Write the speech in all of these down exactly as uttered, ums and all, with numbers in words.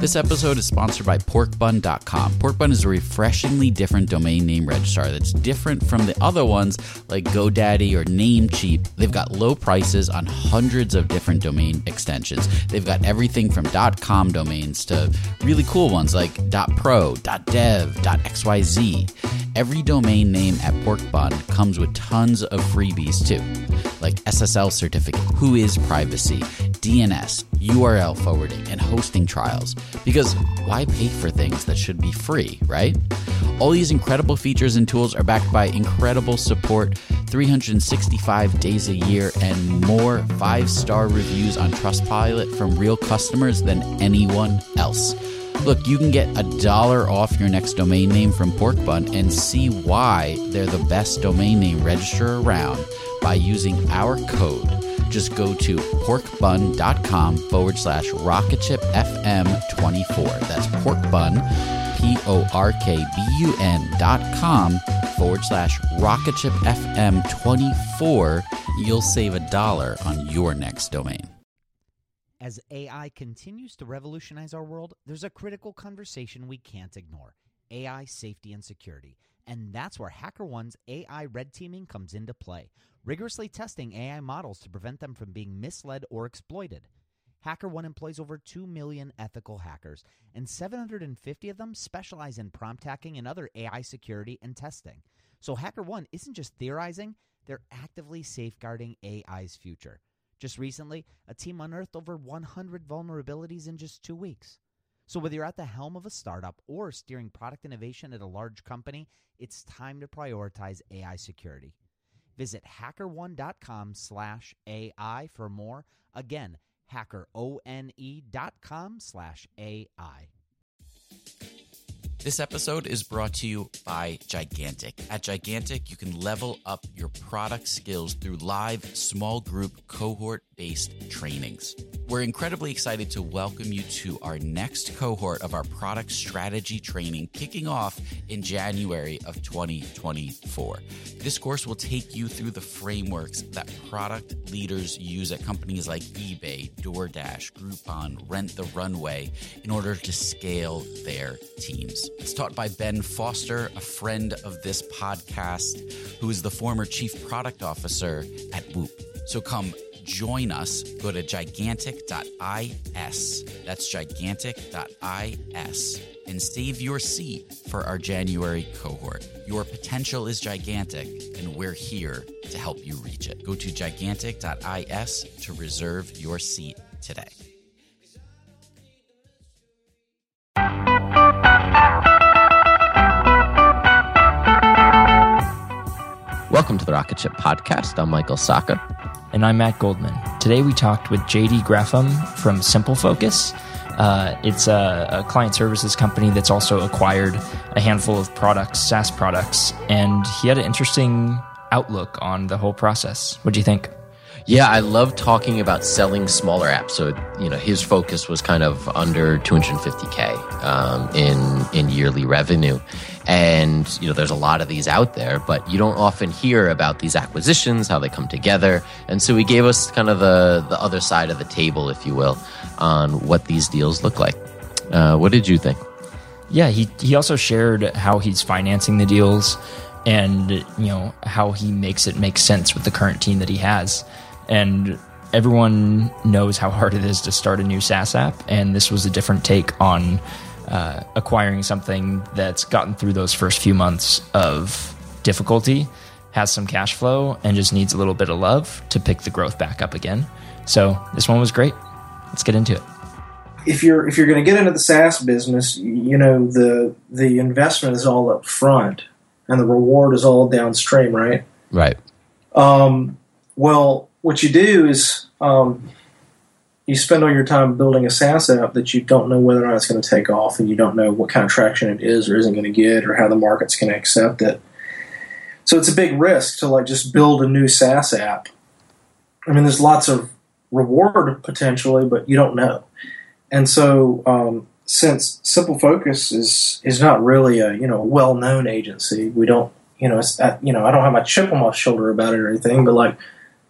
This episode is sponsored by pork bun dot com. Porkbun is a refreshingly different domain name registrar that's different from the other ones like GoDaddy or Namecheap. They've got low prices on hundreds of different domain extensions. They've got everything from .com domains to really cool ones like .pro, .dev, .xyz. Every domain name at Porkbun comes with tons of freebies too, like S S L certificate, Whois privacy, D N S, U R L forwarding, and hosting trials. Because why pay for things that should be free, right? All these incredible features and tools are backed by incredible support, three hundred sixty-five days a year, and more five-star reviews on Trustpilot from real customers than anyone else. Look, you can get a dollar off your next domain name from Porkbun and see why they're the best domain name registrar around by using our code. Just go to porkbun.com forward slash rocketshipfm24. That's porkbun, P O R K B U N dot com forward slash rocketshipfm24. You'll save a dollar on your next domain. As A I continues to revolutionize our world, there's a critical conversation we can't ignore: A I safety and security. And that's where HackerOne's A I red teaming comes into play, rigorously testing A I models to prevent them from being misled or exploited. HackerOne employs over two million ethical hackers, and seven hundred fifty of them specialize in prompt hacking and other A I security and testing. So HackerOne isn't just theorizing, they're actively safeguarding A I's future. Just recently, a team unearthed over one hundred vulnerabilities in just two weeks. So whether you're at the helm of a startup or steering product innovation at a large company, it's time to prioritize A I security. Visit hackerone.com slash AI for more. Again, hackerone.com slash AI. This episode is brought to you by Gigantic. At Gigantic, you can level up your product skills through live, small group, cohort-based trainings. We're incredibly excited to welcome you to our next cohort of our product strategy training, kicking off in January of twenty twenty-four. This course will take you through the frameworks that product leaders use at companies like eBay, DoorDash, Groupon, Rent the Runway in order to scale their teams. It's taught by Ben Foster, a friend of this podcast, who is the former chief product officer at Whoop. So come join us. Go to gigantic dot is. That's gigantic dot is and save your seat for our January cohort. Your potential is gigantic, and we're here to help you reach it. Go to gigantic dot is to reserve your seat today. Welcome to the Rocket Ship Podcast. I'm Michael Sacca. And I'm Matt Goldman. Today we talked with J D Greffam from Simple Focus. Uh, it's a, a client services company that's also acquired a handful of products, SaaS products, and he had an interesting outlook on the whole process. What do you think? Yeah, I love talking about selling smaller apps. So, you know, his focus was kind of under two hundred fifty K um, in in yearly revenue. And, you know, there's a lot of these out there, but you don't often hear about these acquisitions, how they come together. And so he gave us kind of the, the other side of the table, if you will, on what these deals look like. Uh, what did you think? Yeah, he, he also shared how he's financing the deals and, you know, how he makes it make sense with the current team that he has. And everyone knows how hard it is to start a new SaaS app, and this was a different take on uh, acquiring something that's gotten through those first few months of difficulty, has some cash flow, and just needs a little bit of love to pick the growth back up again. So this one was great. Let's get into it. If you're if you're going to get into the SaaS business, you know the the investment is all up front, and the reward is all downstream, right? Right. Um, well. What you do is um, you spend all your time building a SaaS app that you don't know whether or not it's going to take off, and you don't know what kind of traction it is or isn't going to get, or how the market's going to accept it. So it's a big risk to like just build a new SaaS app. I mean, there's lots of reward potentially, but you don't know. And so um, since Simple Focus is is not really a you know well-known agency, we don't you know it's, you know I don't have my chip on my shoulder about it or anything, but like.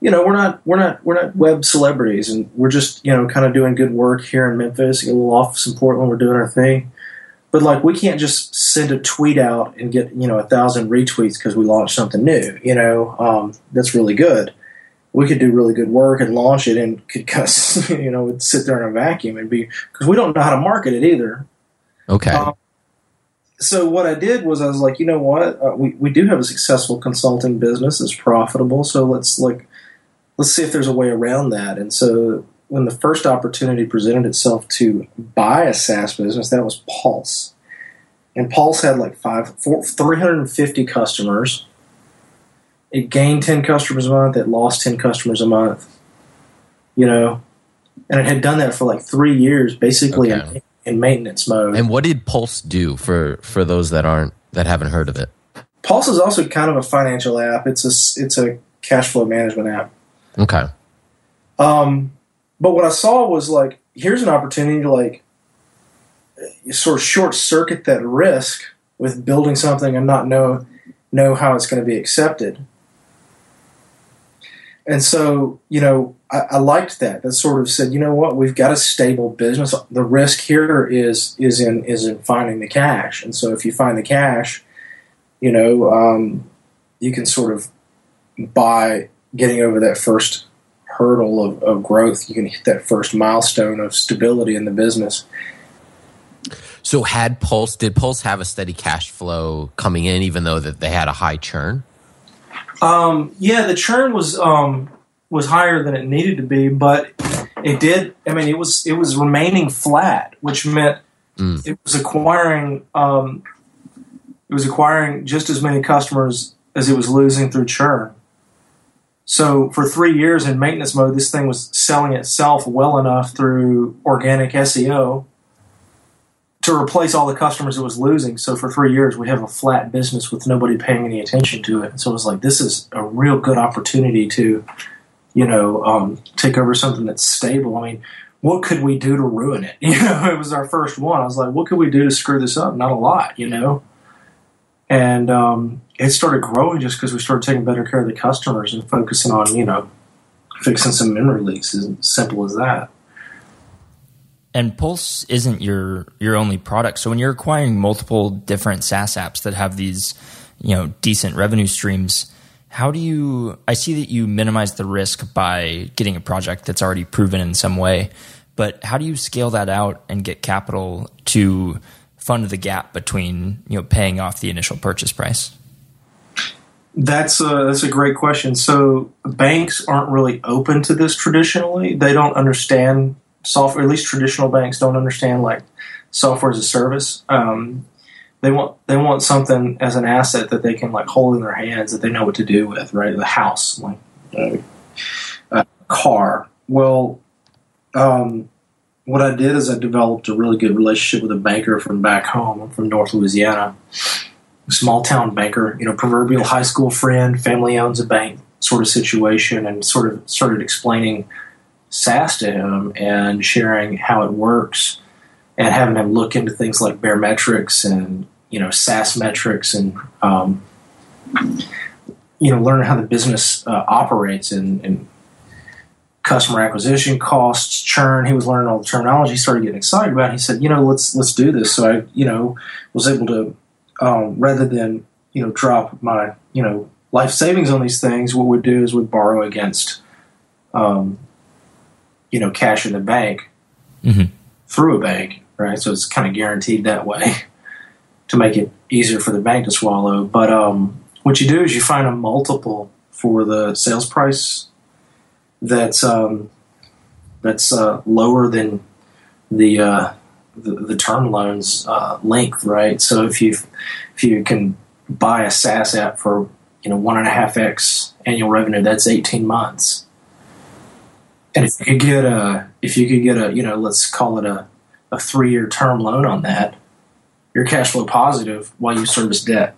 you know, we're not we're not we're not web celebrities, and we're just, you know, kind of doing good work here in Memphis, a little office in Portland. We're doing our thing, but like we can't just send a tweet out and get, you know, a thousand retweets because we launched something new. You know, um, that's really good. We could do really good work and launch it, and could cuss, you know, would sit there in a vacuum and be, because we don't know how to market it either. Okay. Um, so what I did was I was like, you know what, uh, we we do have a successful consulting business that's profitable. So let's like let's see if there's a way around that. And so when the first opportunity presented itself to buy a SaaS business, that was Pulse, and Pulse had like five, four, three hundred fifty customers. It gained ten customers a month. It lost ten customers a month. You know, and it had done that for like three years, basically. Okay. in, in maintenance mode. And what did Pulse do for, for those that aren't that haven't heard of it? Pulse is also kind of a financial app. It's a it's a cash flow management app. Okay. Um, but what I saw was like, here's an opportunity to like sort of short circuit that risk with building something and not know know how it's going to be accepted. And so, you know, I, I liked that. That sort of said, you know what, we've got a stable business. The risk here is is in is in finding the cash. And so, if you find the cash, you know, um, you can sort of, by getting over that first hurdle of, of growth, you can hit that first milestone of stability in the business. So, had Pulse did Pulse have a steady cash flow coming in, even though that they had a high churn? Um, yeah, the churn was um, was higher than it needed to be, but it did. I mean, it was it was remaining flat, which meant mm. it was acquiring um, it was acquiring just as many customers as it was losing through churn. So for three years in maintenance mode, this thing was selling itself well enough through organic S E O to replace all the customers it was losing. So for three years, we have a flat business with nobody paying any attention to it. And so it was like, this is a real good opportunity to, you know, um, take over something that's stable. I mean, what could we do to ruin it? You know, it was our first one. I was like, what could we do to screw this up? Not a lot, you know? And um, it started growing just because we started taking better care of the customers and focusing on, you know, fixing some memory leaks. As simple as that. And Pulse isn't your your only product. So when you're acquiring multiple different SaaS apps that have these, you know, decent revenue streams, how do you – I see that you minimize the risk by getting a project that's already proven in some way, but how do you scale that out and get capital to fund the gap between, you know, paying off the initial purchase price? That's a, that's a great question. So banks aren't really open to this traditionally. They don't understand – software, at least traditional banks don't understand like software as a service. Um, they want they want something as an asset that they can like hold in their hands that they know what to do with, right? The house, like uh, a car. Well, um, what I did is I developed a really good relationship with a banker from back home. I'm from North Louisiana, a small town banker, you know, proverbial high school friend, family owns a bank sort of situation, and sort of started explaining SaaS to him and sharing how it works and having him look into things like Baremetrics and, you know, SaaS metrics and, um, you know, learn how the business uh, operates and, and customer acquisition costs, churn. He was learning all the terminology. He started getting excited about it. He said, you know, let's, let's do this. So I, you know, was able to, um, rather than, you know, drop my, you know, life savings on these things, what we'd do is we'd borrow against, um, you know, cash in the bank mm-hmm. through a bank, right? So it's kind of guaranteed that way to make it easier for the bank to swallow. But um, what you do is you find a multiple for the sales price that's um, that's uh, lower than the, uh, the the term loan's uh, length, right? So if you if you can buy a SaaS app for, you know, one and a half x annual revenue, that's eighteen months. And if you could get a, if you could get a, you know, let's call it a, a three-year term loan on that, you're cash flow positive while you service debt.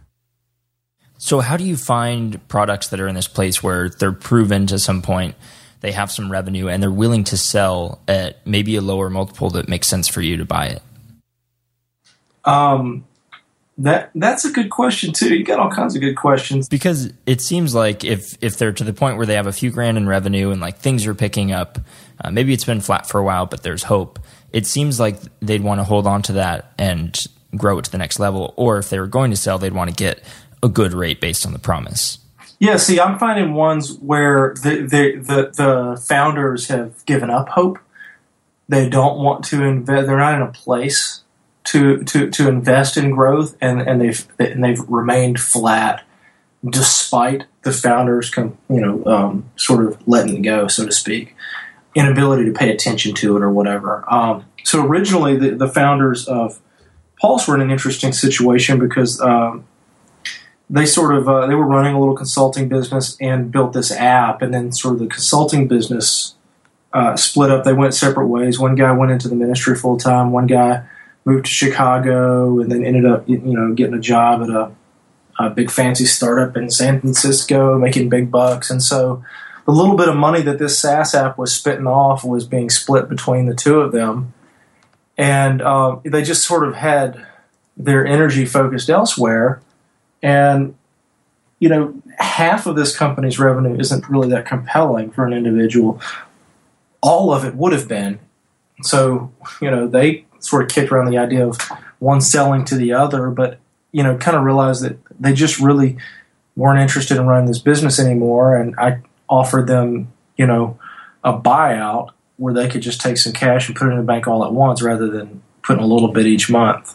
So how do you find products that are in this place where they're proven to some point, they have some revenue, and they're willing to sell at maybe a lower multiple that makes sense for you to buy it? Um, That that's a good question too. You got all kinds of good questions. Because it seems like if if they're to the point where they have a few grand in revenue and like things are picking up, uh, maybe it's been flat for a while, but there's hope. It seems like they'd want to hold on to that and grow it to the next level. Or if they were going to sell, they'd want to get a good rate based on the promise. Yeah, see, I'm finding ones where the the the, the founders have given up hope. They don't want to invest. They're not in a place to to to invest in growth, and, and they've and they've remained flat despite the founders, com, you know, um, sort of letting it go, so to speak, inability to pay attention to it or whatever. Um, so originally, the, the founders of Pulse were in an interesting situation because um, they sort of uh, they were running a little consulting business and built this app, and then sort of the consulting business uh, split up. They went separate ways. One guy went into the ministry full time. One guy moved to Chicago, and then ended up, you know, getting a job at a, a big fancy startup in San Francisco, making big bucks. And so, the little bit of money that this SaaS app was spitting off was being split between the two of them, and uh, they just sort of had their energy focused elsewhere. And you know, half of this company's revenue isn't really that compelling for an individual. All of it would have been. So, you know, they sort of kicked around the idea of one selling to the other, but, you know, kind of realized that they just really weren't interested in running this business anymore. And I offered them, you know, a buyout where they could just take some cash and put it in the bank all at once rather than putting a little bit each month.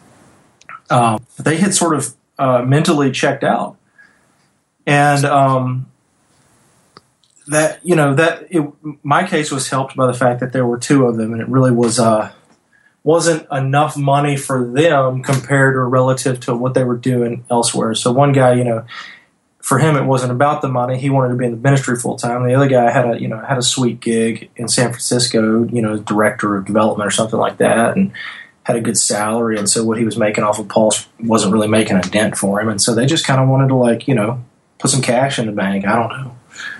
Um, they had sort of uh, mentally checked out. And um, that, you know, that it, my case was helped by the fact that there were two of them, and it really was uh, wasn't enough money for them compared or relative to what they were doing elsewhere. So one guy, you know, for him it wasn't about the money. He wanted to be in the ministry full time. The other guy had a, you know, had a sweet gig in San Francisco, you know, director of development or something like that, and had a good salary. And so what he was making off of Pulse wasn't really making a dent for him. And so they just kind of wanted to, like, you know, put some cash in the bank. I don't know.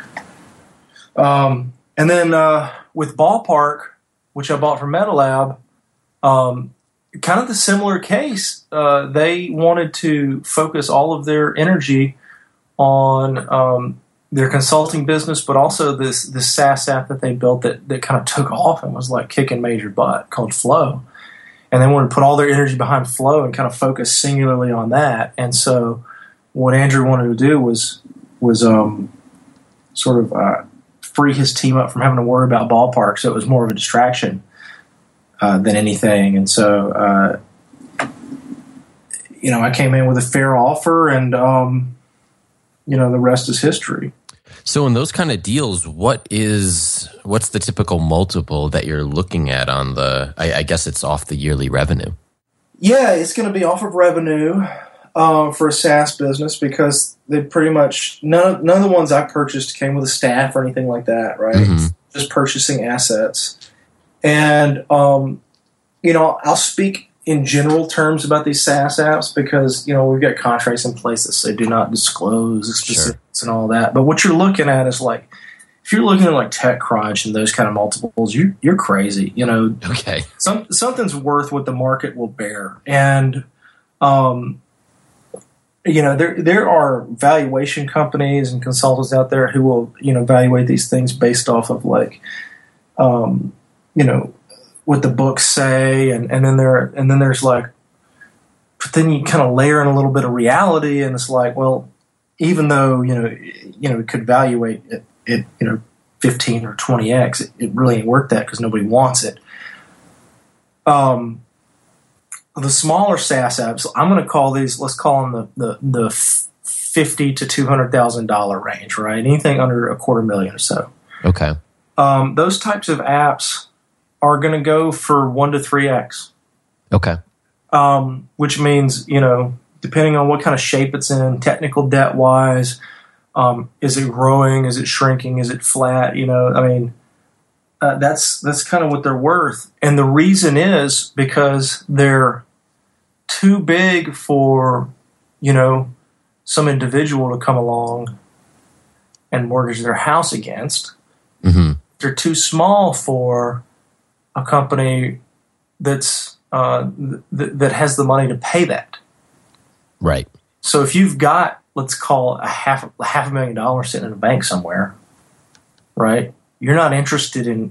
Um, and then uh, with Ballpark, which I bought from MetaLab, um, kind of the similar case. Uh, they wanted to focus all of their energy on um, their consulting business, but also this this SaaS app that they built that, that kind of took off and was like kicking major butt, called Flow. And they wanted to put all their energy behind Flow and kind of focus singularly on that. And so what Andrew wanted to do was was um, sort of uh, free his team up from having to worry about Ballpark, so it was more of a distraction uh, than anything. And so, uh, you know, I came in with a fair offer, and um, you know, the rest is history. So in those kind of deals, what is what's the typical multiple that you're looking at on the? I, I guess it's off the yearly revenue. Yeah, it's going to be off of revenue um, for a SaaS business, because they pretty much none of, none of the ones I purchased came with a staff or anything like that, right? Mm-hmm. Just purchasing assets, and um, you know, I'll speak in general terms about these SaaS apps because, you know, we've got contracts in place that say do not disclose the specifics sure. and all that. But what you're looking at is, like, if you're looking at like TechCrunch and those kind of multiples, you you're crazy. You know, okay, some something's worth what the market will bear, and um, you know, there there are valuation companies and consultants out there who will, you know, evaluate these things based off of, like, um, you know, what the books say, and, and then there and then there's like, but then you kind of layer in a little bit of reality, and it's like, well, even though, you know, you know, it could evaluate it, it you know, fifteen or twenty x, it, it really ain't worth that because nobody wants it. Um, the smaller SaaS apps, I'm going to call these, let's call them the the, the fifty to two hundred thousand dollar range, right? Anything under a quarter million or so. Okay. Um, those types of apps are going to go for one to three x. Okay. Um, which means, you know, depending on what kind of shape it's in, technical debt wise, um, is it growing? Is it shrinking? Is it flat? You know, I mean, uh, that's that's kind of what they're worth. And the reason is because they're too big for, you know, some individual to come along and mortgage their house against. Mm-hmm. They're too small for a company that's uh, th- that has the money to pay that. Right. So if you've got, let's call a half a half a million dollars sitting in a bank somewhere, right? You're not interested in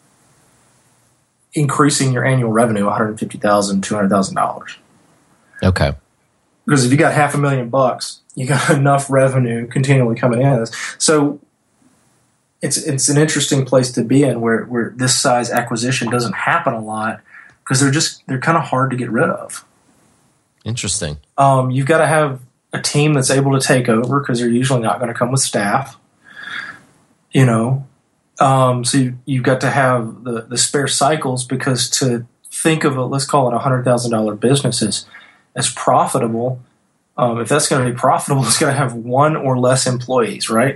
increasing your annual revenue one hundred fifty thousand dollars, two hundred thousand dollars. Okay. Because if you got half a million bucks, you got enough revenue continually coming in. So it's it's an interesting place to be in where, where this size acquisition doesn't happen a lot because they're just they're kind of hard to get rid of. Interesting. Um, you've got to have a team that's able to take over because they're usually not going to come with staff. You know, um, so you, you've got to have the, the spare cycles because to think of a, let's call it a hundred thousand dollar business as, as profitable. Um, if that's going to be profitable, it's going to have one or less employees, right?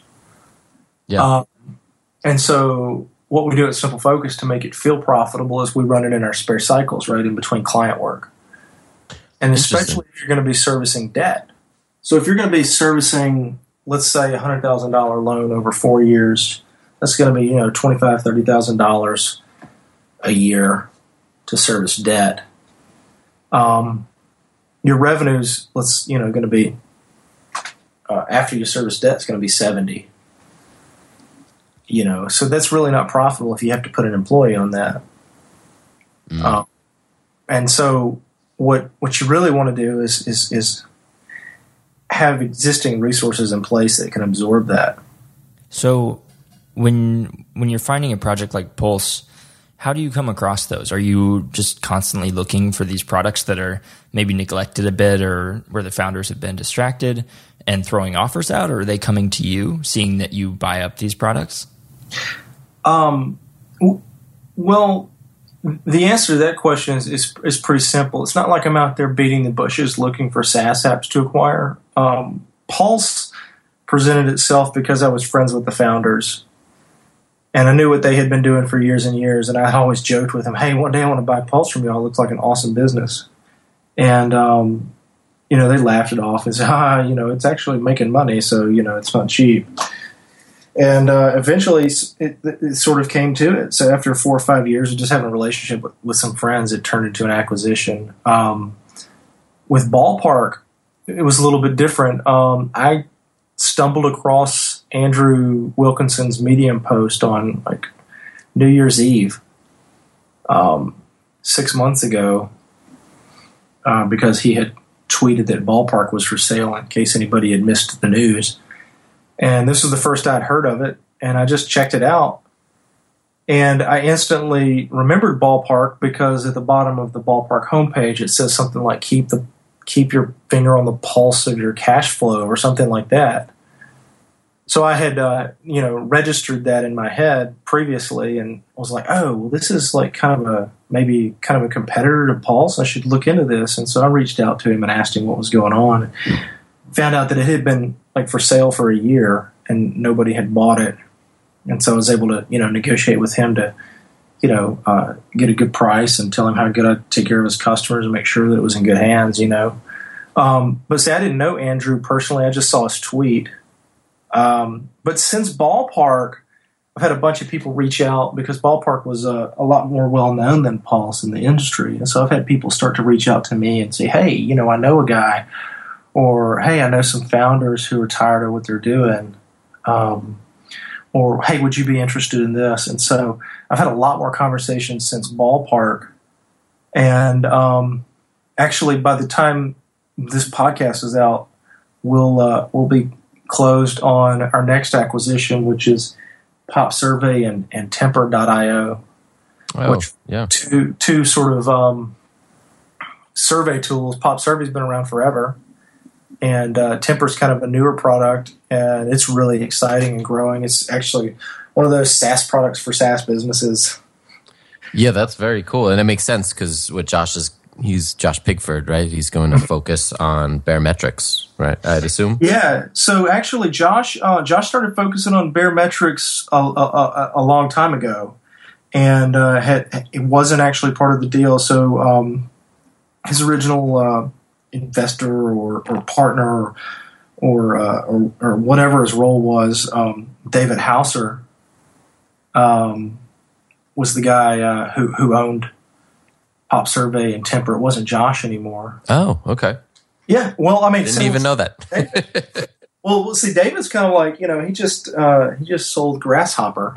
Yeah. Um, and so what we do at Simple Focus to make it feel profitable is we run it in our spare cycles, right, in between client work. And especially if you're going to be servicing debt. So if you're going to be servicing, let's say, a one hundred thousand dollars loan over four years, that's going to be, you know, twenty-five thousand dollars, thirty thousand dollars a year to service debt. Um, your revenues, let's, you know, going to be, uh, after you service debt, it's going to be seventy. You know, so that's really not profitable if you have to put an employee on that. Mm. Um, and so what what you really want to do is is is have existing resources in place that can absorb that. So when when you're finding a project like Pulse, how do you come across those? Are you just constantly looking for these products that are maybe neglected a bit or where the founders have been distracted and throwing offers out, or are they coming to you seeing that you buy up these products? Um, w- well, the answer to that question is, is is pretty simple. It's not like I'm out there beating the bushes looking for SaaS apps to acquire. Um, Pulse presented itself because I was friends with the founders, and I knew what they had been doing for years and years. And I always joked with them, "Hey, one day I want to buy Pulse from you. It looks like an awesome business." And um, you know, they laughed it off and said, "Ah, you know, it's actually making money, so you know, it's not cheap." And uh, eventually it, it sort of came to it. So after four or five years of just having a relationship with, with some friends, it turned into an acquisition. Um, with Ballpark, it was a little bit different. Um, I stumbled across Andrew Wilkinson's Medium post on like New Year's Eve um, six months ago uh, because he had tweeted that Ballpark was for sale in case anybody had missed the news. And this was the first I'd heard of it, and I just checked it out. And I instantly remembered Ballpark because at the bottom of the Ballpark homepage, it says something like keep the keep your finger on the pulse of your cash flow or something like that. So I had, uh, you know, registered that in my head previously and was like, oh, well, this is like kind of a, maybe kind of a competitor to Pulse. I should look into this. And so I reached out to him and asked him what was going on. Found out that it had been like for sale for a year and nobody had bought it. And so I was able to, you know, negotiate with him to, you know, uh, get a good price and tell him how good I'd take care of his customers and make sure that it was in good hands, you know. Um, but see, I didn't know Andrew personally. I just saw his tweet. Um, but since Ballpark, I've had a bunch of people reach out because Ballpark was uh, a lot more well-known than Pulse in the industry. And so I've had people start to reach out to me and say, hey, you know, I know a guy. Or, hey, I know some founders who are tired of what they're doing. Um, or, hey, would you be interested in this? And so I've had a lot more conversations since Ballpark. And um, actually, by the time this podcast is out, we'll uh, we'll be closed on our next acquisition, which is Pop Survey and, and Temper dot io. Oh, which yeah. Two, two sort of um, survey tools. Pop Survey's been around forever. And uh, Temper's kind of a newer product, and it's really exciting and growing. It's actually one of those SaaS products for SaaS businesses. Yeah, that's very cool. And it makes sense because what Josh is, he's Josh Pigford, right? He's going to focus on Baremetrics, right? I'd assume. Yeah. So actually, Josh uh, Josh started focusing on Baremetrics a, a, a long time ago, and uh, had, it wasn't actually part of the deal. So um, his original uh, investor or, or partner or or, uh, or or whatever his role was, um, David Hauser, um, was the guy uh, who who owned Pop Survey and Temper. It wasn't Josh anymore. Oh, okay. Yeah, well, I mean, Didn't even know that. well, see, David's kind of like, you know, he just uh, he just sold Grasshopper,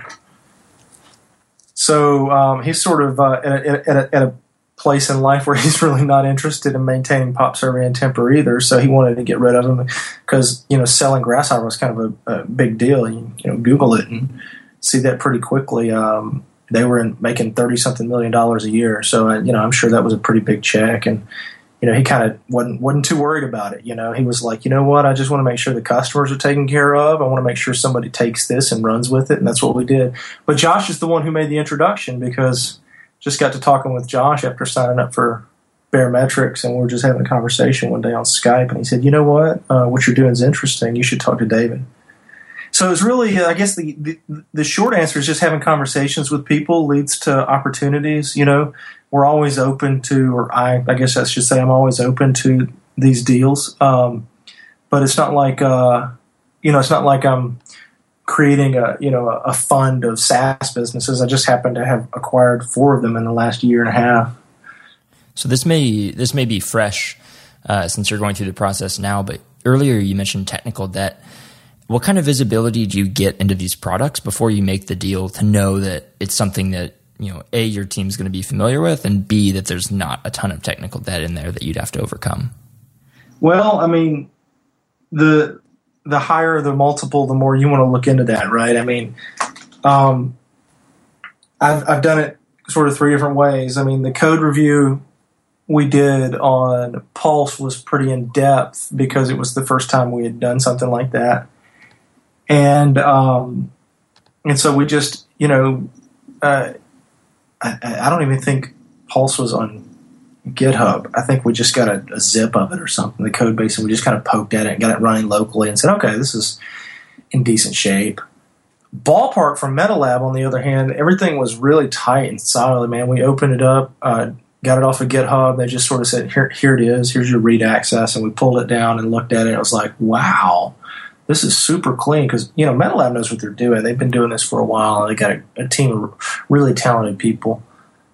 so um, he's sort of uh, at, a, at, a, at a place in life where he's really not interested in maintaining Pop Survey and Temper either. So he wanted to get rid of them because, you know, selling Grasshopper was kind of a, a big deal. You, you know, Google it and see that pretty quickly. Um, they were in, making thirty something million dollars a year, so uh, you know, I'm sure that was a pretty big check. And you know, he kind of wasn't wasn't too worried about it. You know, he was like, you know what, I just want to make sure the customers are taken care of. I want to make sure somebody takes this and runs with it, and that's what we did. But Josh is the one who made the introduction, because just got to talking with Josh after signing up for Barometrics, and we were just having a conversation one day on Skype, and he said, you know what, uh, what you're doing is interesting. You should talk to David. So it's really, I guess the, the the short answer is just having conversations with people leads to opportunities. You know, we're always open to, or I, I guess I should say I'm always open to these deals. Um, but it's not like, uh, you know, it's not like I'm creating a, you know, a fund of SaaS businesses. I just happen to have acquired four of them in the last year and a half. So this may, this may be fresh uh, since you're going through the process now, but earlier you mentioned technical debt. What kind of visibility do you get into these products before you make the deal to know that it's something that, you know, A, your team's going to be familiar with, and B, that there's not a ton of technical debt in there that you'd have to overcome? Well, I mean, the the higher the multiple, the more you want to look into that, right? I mean, um, I've I've done it sort of three different ways. I mean, the code review we did on Pulse was pretty in depth because it was the first time we had done something like that. And um, and so we just, you know, uh, I, I don't even think Pulse was on GitHub. I think we just got a, a zip of it or something, the code base, and we just kind of poked at it and got it running locally and said, okay, this is in decent shape. Ballpark from MetaLab, on the other hand, everything was really tight and solid, man. We opened it up, uh, got it off of GitHub. They just sort of said, here, here it is. Here's your read access. And we pulled it down and looked at it. And it was like, wow. This is super clean because, you know, MetaLab knows what they're doing. They've been doing this for a while, and they got a, a team of really talented people.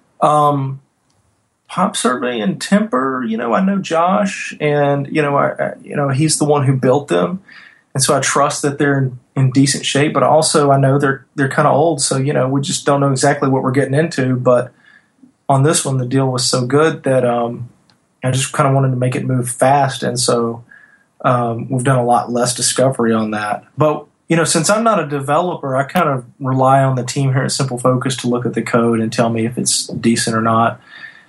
Um, Pop Survey and Temper, you know, I know Josh, and, you know, I, I, you know, he's the one who built them. And so I trust that they're in, in decent shape, but also I know they're they're kind of old. So, you know, we just don't know exactly what we're getting into. But on this one, the deal was so good that um, I just kind of wanted to make it move fast. And so Um, we've done a lot less discovery on that. But, you know, since I'm not a developer, I kind of rely on the team here at Simple Focus to look at the code and tell me if it's decent or not.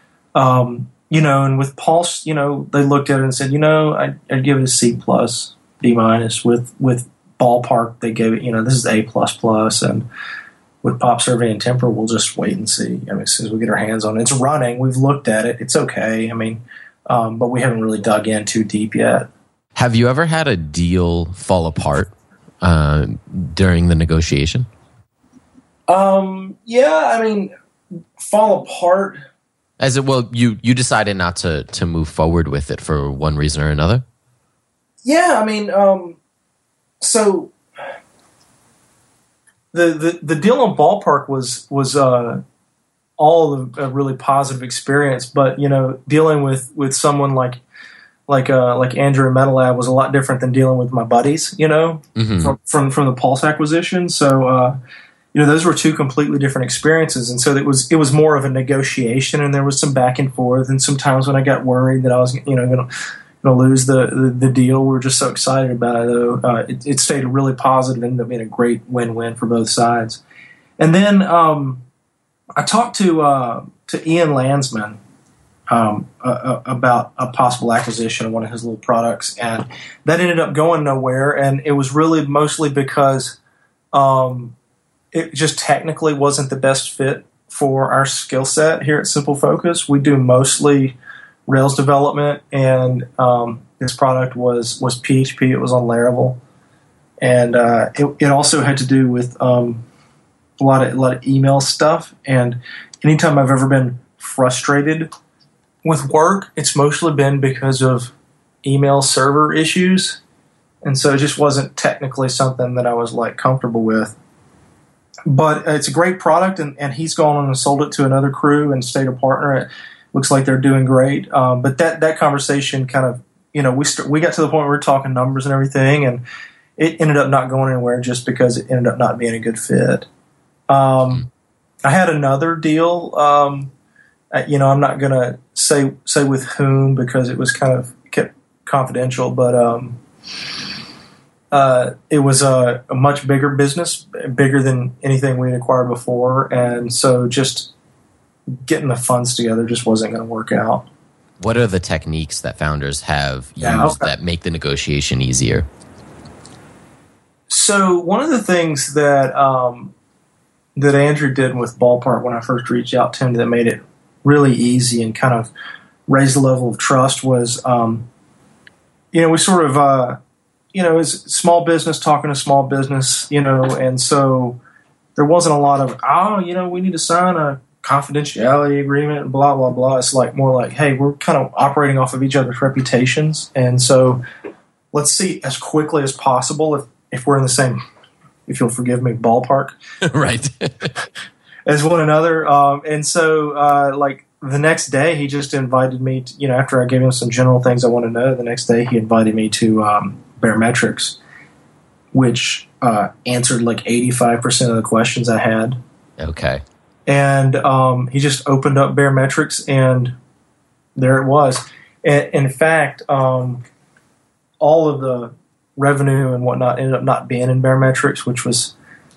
Um, you know, and with Pulse, you know, they looked at it and said, you know, I'd, I'd give it a C plus, D minus. With, with Ballpark, they gave it, you know, this is A plus plus. And with Pop Survey and Temper, we'll just wait and see. I mean, as soon as we get our hands on it, it's running. We've looked at it. It's okay. I mean, um, but we haven't really dug in too deep yet. Have you ever had a deal fall apart uh, during the negotiation? Um, yeah, I mean, fall apart. As it well, you you decided not to to move forward with it for one reason or another? Yeah, I mean, um, so the, the the deal on Ballpark was was uh, all of a really positive experience, but you know, dealing with, with someone like like uh, like Andrew at MetaLab was a lot different than dealing with my buddies, you know, mm-hmm. from, from from the Pulse acquisition. So uh, you know, those were two completely different experiences, and so it was it was more of a negotiation, and there was some back and forth, and sometimes when I got worried that I was you know going to going to lose the, the the deal, we were just so excited about it. Though uh, it, it stayed really positive, and ended up being a great win-win for both sides. And then um, I talked to uh, to Ian Landsman. Um, uh, about a possible acquisition of one of his little products, and that ended up going nowhere. And it was really mostly because um, it just technically wasn't the best fit for our skill set here at Simple Focus. We do mostly Rails development, and um, this product was was P H P. It was on Laravel, and uh, it, it also had to do with um, a lot of a lot of email stuff. And anytime I've ever been frustrated with work, it's mostly been because of email server issues, and so it just wasn't technically something that I was like comfortable with. But it's a great product, and, and he's gone on and sold it to another crew and stayed a partner. It looks like they're doing great. Um, but that that conversation kind of you know, we st- we got to the point where we were talking numbers and everything, and it ended up not going anywhere just because it ended up not being a good fit. Um, I had another deal. Um, you know, I'm not going to say say with whom because it was kind of kept confidential, but um, uh, it was a, a much bigger business, bigger than anything we'd acquired before, and so just getting the funds together just wasn't going to work out. What are the techniques that founders have used Yeah, okay. that make the negotiation easier? So one of the things that um, that Andrew did with Ballpark when I first reached out to him that made it really easy and kind of raised the level of trust was, um, you know, we sort of, uh, you know, it's small business talking to small business, you know, and so there wasn't a lot of, oh, you know, we need to sign a confidentiality agreement and blah, blah, blah. It's like more like, hey, we're kind of operating off of each other's reputations. And so let's see as quickly as possible if, if we're in the same, if you'll forgive me, ballpark. Right. as one another. Um, and so uh, like the next day he just invited me to, you know, after I gave him some general things I want to know, the next day he invited me to um, Baremetrics, which uh, answered like eighty-five percent of the questions I had. Okay. And um, he just opened up Baremetrics, and there it was. And, in fact, um, all of the revenue and whatnot ended up not being in Baremetrics, which was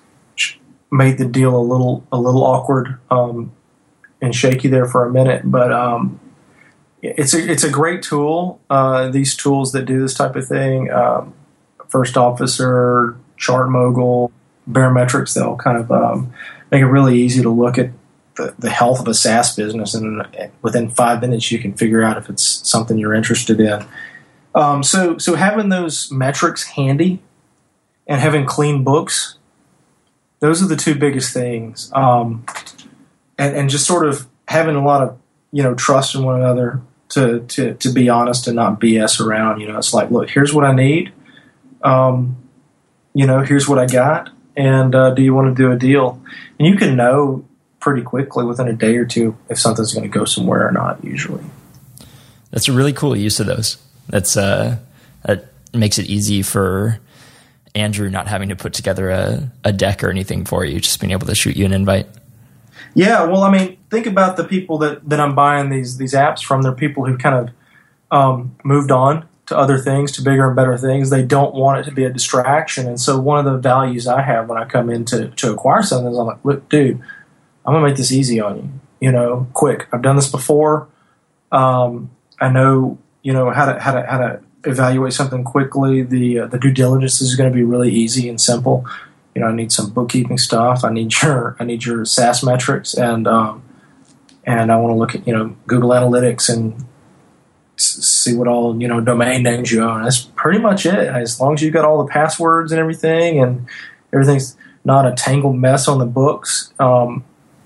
made the deal a little a little awkward um, and shaky there for a minute. But um, it's a it's a great tool. Uh, these tools that do this type of thing, um, First Officer, Chart Mogul, Baremetrics, they'll kind of um, make it really easy to look at the, the health of a SaaS business, and within five minutes you can figure out if it's something you're interested in. Um, so, so having those metrics handy and having clean books, those are the two biggest things. Um, and, and just sort of having a lot of, you know, trust in one another to, to, to be honest and not B S around. You know, it's like, look, here's what I need. Um, you know, here's what I got. And uh, do you want to do a deal? And you can know pretty quickly within a day or two if something's going to go somewhere or not, usually. That's a really cool use of those. That's uh, that makes it easy for Andrew not having to put together a, a deck or anything for you, just being able to shoot you an invite. Yeah, well, I mean, think about the people that, that I'm buying these these apps from. They're people who kind of um, moved on to other things, to bigger and better things. They don't want it to be a distraction. And so one of the values I have when I come in to, to acquire something is I'm like, look, dude, I'm going to make this easy on you, you know, quick. I've done this before. Um, I know, you know, how to how to how to evaluate something quickly. The uh, the due diligence is going to be really easy and simple. You know, I need some bookkeeping stuff. I need your I need your SaaS metrics, and um, and I want to look at, you know, Google Analytics and s- see what all, you know, domain names you own. That's pretty much it. As long as you've got all the passwords and everything, and everything's not a tangled mess on the books, um,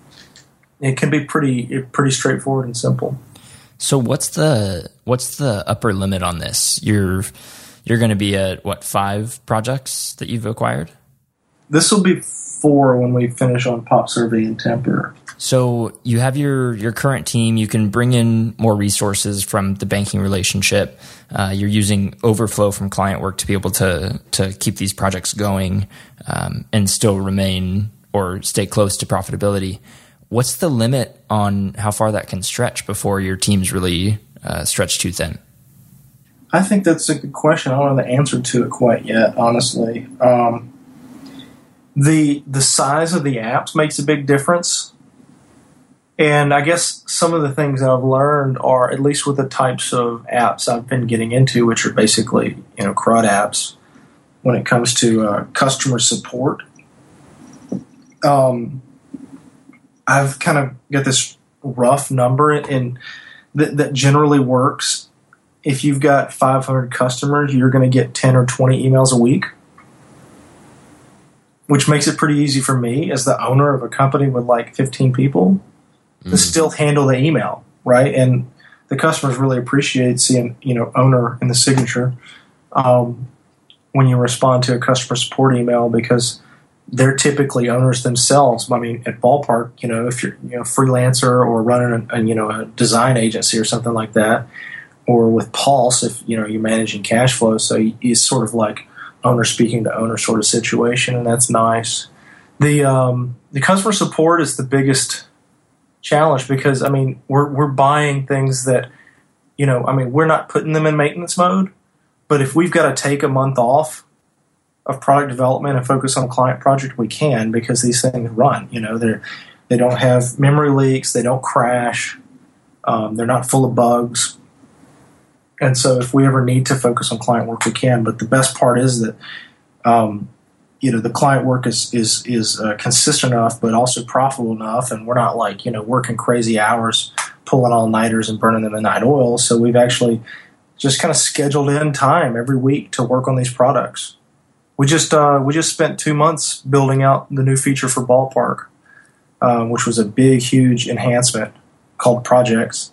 it can be pretty pretty straightforward and simple. So what's the what's the upper limit on this? You're you're going to be at what, five projects that you've acquired? This will be four when we finish on Pop Survey and Temper. So you have your your current team. You can bring in more resources from the banking relationship. Uh, you're using overflow from client work to be able to to keep these projects going um, and still remain or stay close to profitability. What's the limit on how far that can stretch before your team's really uh, stretched too thin? I think that's a good question. I don't know the answer to it quite yet, honestly. Um, the the size of the apps makes a big difference. And I guess some of the things that I've learned are, at least with the types of apps I've been getting into, which are basically, you know, CRUD apps, when it comes to uh, customer support. Um I've kind of got this rough number in that, that generally works. If you've got five hundred customers, you're going to get ten or twenty emails a week, which makes it pretty easy for me as the owner of a company with like fifteen people mm. to still handle the email, right? And the customers really appreciate seeing, you know, owner in the signature um, when you respond to a customer support email, because they're typically owners themselves. I mean, at Ballpark, you know, if you're, you know, freelancer or running a, a, you know, a design agency or something like that, or with Pulse, if you know you're managing cash flow, so it's sort of like owner speaking to owner sort of situation, and that's nice. The um, the customer support is the biggest challenge because I mean we're we're buying things that you know I mean we're not putting them in maintenance mode, but if we've got to take a month off of product development and focus on a client project, we can because these things run. You know they're they don't have memory leaks, they don't crash, um, they're not full of bugs. And so if we ever need to focus on client work, we can. But the best part is that, um, you know, the client work is is is uh, consistent enough, but also profitable enough. And we're not like, you know, working crazy hours, pulling all-nighters and burning the midnight oil. So we've actually just kind of scheduled in time every week to work on these products. We just uh, we just spent two months building out the new feature for Ballpark, um, which was a big, huge enhancement called Projects.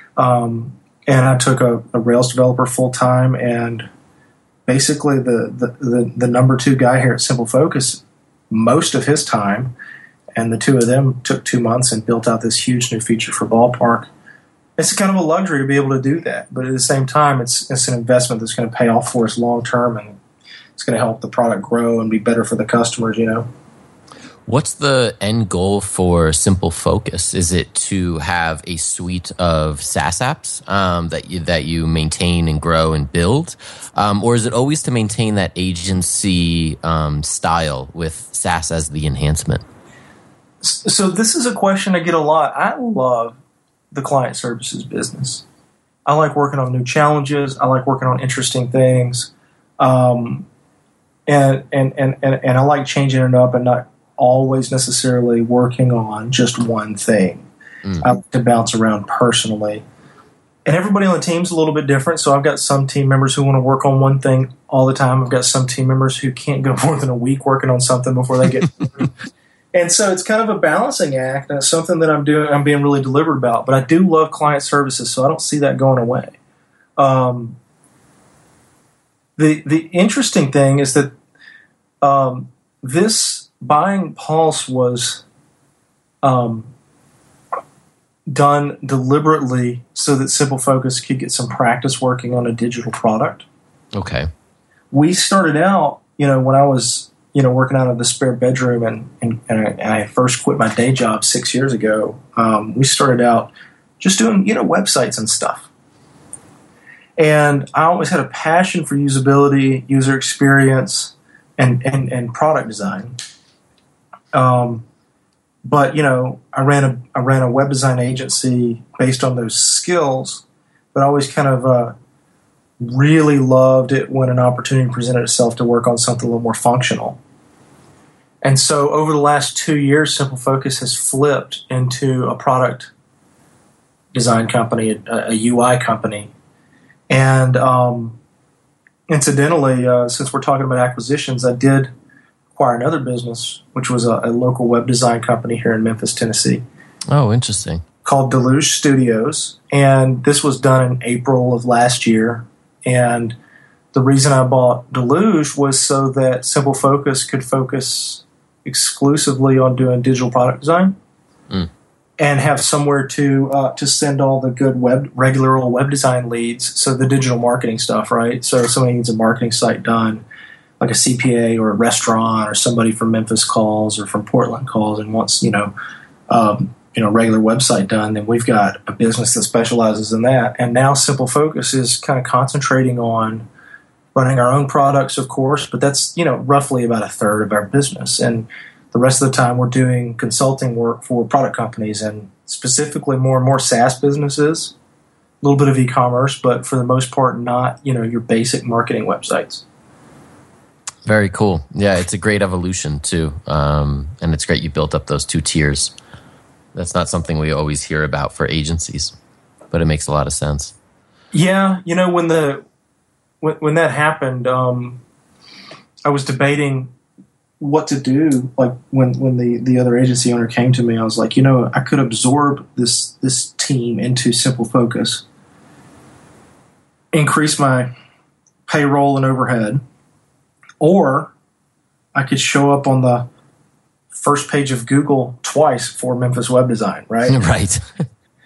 Um And I took a, a Rails developer full time, and basically the, the, the, the number two guy here at Simple Focus, most of his time, and the two of them took two months and built out this huge new feature for Ballpark. It's kind of a luxury to be able to do that, but at the same time, it's it's an investment that's going to pay off for us long term, and it's going to help the product grow and be better for the customers. You know. What's the end goal for Simple Focus? Is it to have a suite of SaaS apps um, that you that you maintain and grow and build, um, or is it always to maintain that agency um, style with SaaS as the enhancement? So this is a question I get a lot. I love the client services business. I like working on new challenges. I like working on interesting things, um, and, and and and and I like changing it up and not always necessarily working on just one thing. Mm. I like to bounce around personally. And everybody on the team's a little bit different. So I've got some team members who want to work on one thing all the time. I've got some team members who can't go more than a week working on something before they get And so it's kind of a balancing act, and it's something that I'm doing, I'm being really deliberate about. But I do love client services, so I don't see that going away. Um, the the interesting thing is that um, this buying Pulse was um, done deliberately so that Simple Focus could get some practice working on a digital product. Okay. We started out, you know, when I was, you know, working out of the spare bedroom and, and, and, I, and I first quit my day job six years ago, um, we started out just doing, you know, websites and stuff. And I always had a passion for usability, user experience, and, and, and product design. Um, but you know, I ran a I ran a web design agency based on those skills, but I always kind of uh, really loved it when an opportunity presented itself to work on something a little more functional. And so, over the last two years, Simple Focus has flipped into a product design company, a, a U I company, and um, incidentally, uh, since we're talking about acquisitions, I did acquire another business, which was a, a local web design company here in Memphis, Tennessee. Oh, interesting. Called Deluge Studios. And this was done in April of last year. And the reason I bought Deluge was so that Simple Focus could focus exclusively on doing digital product design mm. and have somewhere to uh, to send all the good web regular old web design leads. So the digital marketing stuff, right? So if somebody needs a marketing site done, like a C P A or a restaurant, or somebody from Memphis calls or from Portland calls and wants, you know, um, you know, regular website done, then we've got a business that specializes in that. And now Simple Focus is kind of concentrating on running our own products, of course, but that's, you know, roughly about a third of our business. And the rest of the time we're doing consulting work for product companies, and specifically more and more SaaS businesses, a little bit of e-commerce, but for the most part, not, you know, your basic marketing websites. Very cool. Yeah, it's a great evolution too, um, and it's great you built up those two tiers. That's not something we always hear about for agencies, but it makes a lot of sense. Yeah, you know, when the when, when that happened, um, I was debating what to do. Like when, when the, the other agency owner came to me, I was like, you know, I could absorb this this team into Simple Focus, increase my payroll and overhead, or I could show up on the first page of Google twice for Memphis Web Design, right? Right.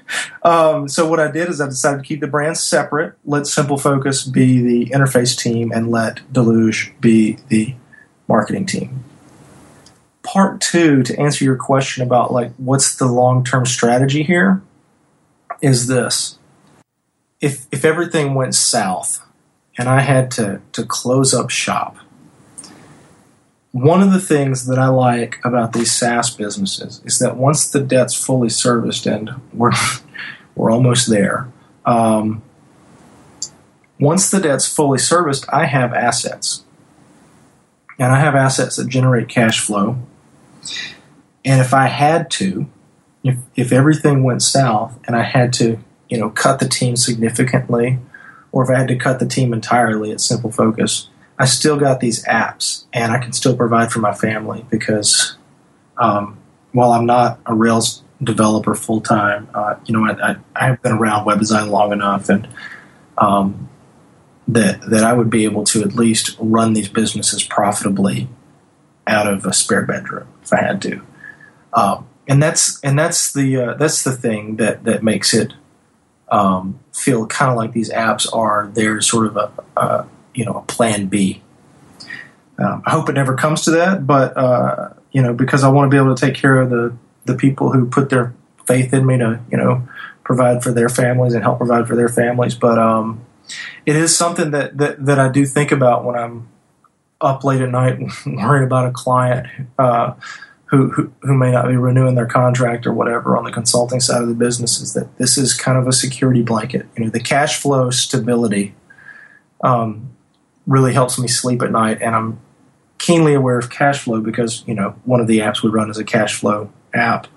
um, so what I did is I decided to keep the brands separate. Let Simple Focus be the interface team, and let Deluge be the marketing team. Part two, to answer your question about like what's the long-term strategy here, is this. If if everything went south and I had to, to close up shop, one of the things that I like about these SaaS businesses is that once the debt's fully serviced, and we're we're almost there, um, once the debt's fully serviced, I have assets. And I have assets that generate cash flow. And if I had to, if, if everything went south and I had to, you know, cut the team significantly, or if I had to cut the team entirely at Simple Focus, I still got these apps, and I can still provide for my family because um, while I'm not a Rails developer full time, uh, you know, I, I, I have been around web design long enough, and um, that that I would be able to at least run these businesses profitably out of a spare bedroom if I had to. Um, and that's and that's the uh, that's the thing that that makes it um, feel kind of like these apps are there, sort of a, a you know, a plan B. Um, I hope it never comes to that, but, uh, you know, because I want to be able to take care of the, the people who put their faith in me to, you know, provide for their families and help provide for their families. But um, it is something that, that, that I do think about when I'm up late at night worried about a client uh, who, who, who may not be renewing their contract or whatever on the consulting side of the business, is that this is kind of a security blanket. You know, the cash flow stability um, really helps me sleep at night, and I'm keenly aware of cash flow because, you know, one of the apps we run is a cash flow app.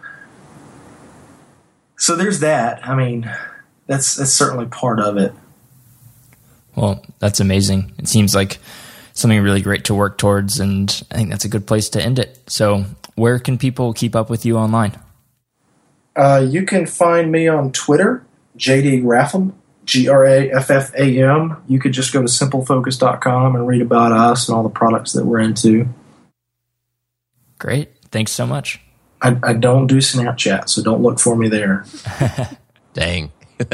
So there's that. I mean, that's that's certainly part of it. Well, that's amazing. It seems like something really great to work towards, and I think that's a good place to end it. So where can people keep up with you online? Uh, you can find me on Twitter, J D Graffam, G R A F F A M. You could just go to simple focus dot com and read about us and all the products that we're into. Great. Thanks so much. I, I don't do Snapchat, so don't look for me there. Dang.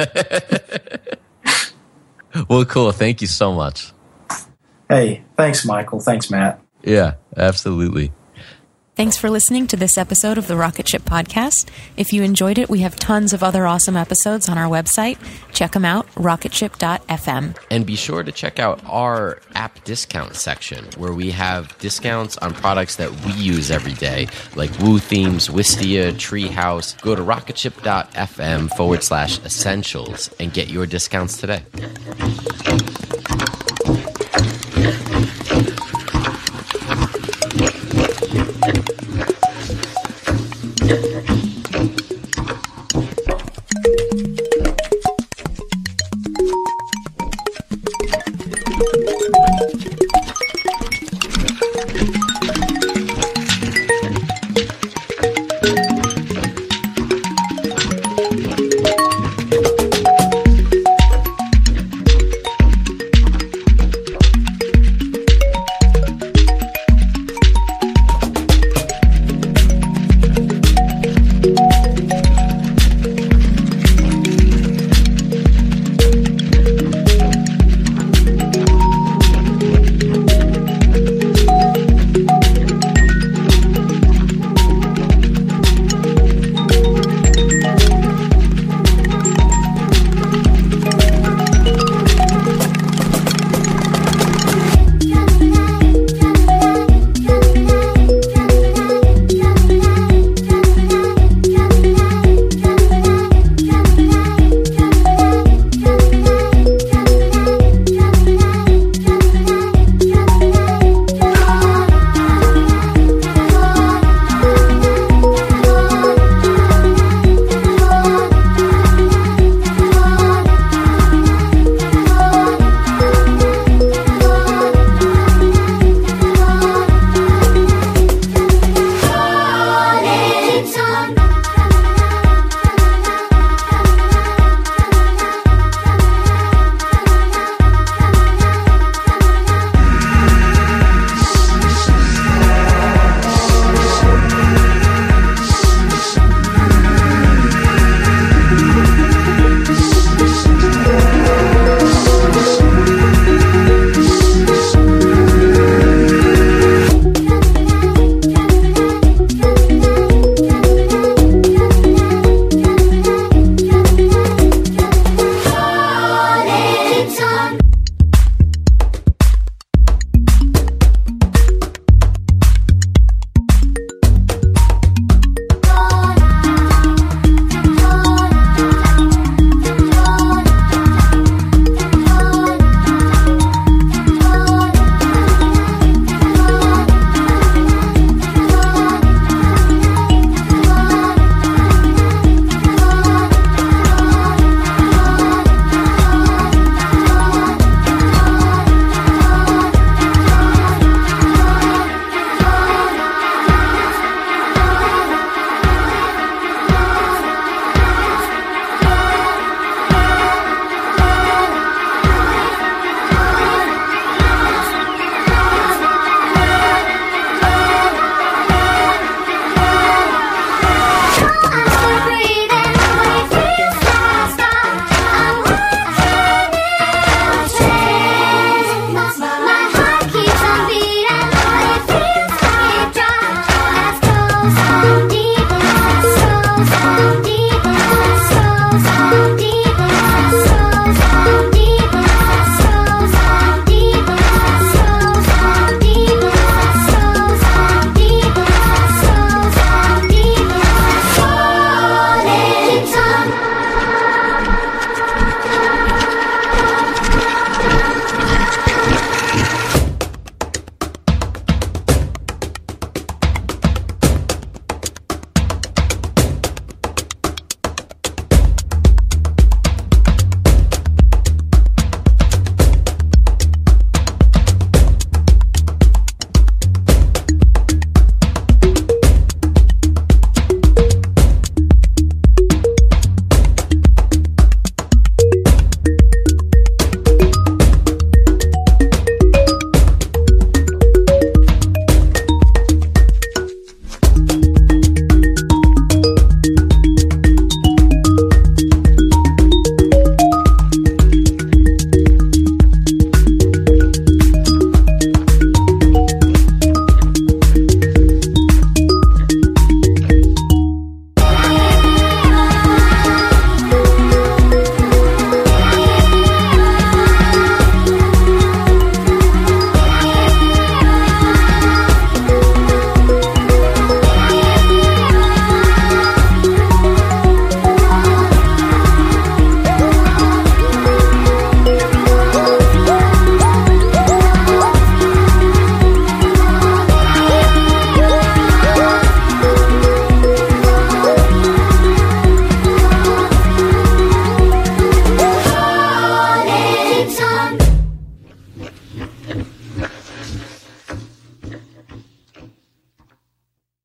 Well, cool. Thank you so much. Hey, thanks, Michael. Thanks, Matt. Yeah, absolutely. Thanks for listening to this episode of the Rocket Ship Podcast. If you enjoyed it, we have tons of other awesome episodes on our website. Check them out, rocket ship dot f m. And be sure to check out our app discount section, where we have discounts on products that we use every day, like Woo Themes, Wistia, Treehouse. Go to rocket ship dot f m forward slash essentials and get your discounts today.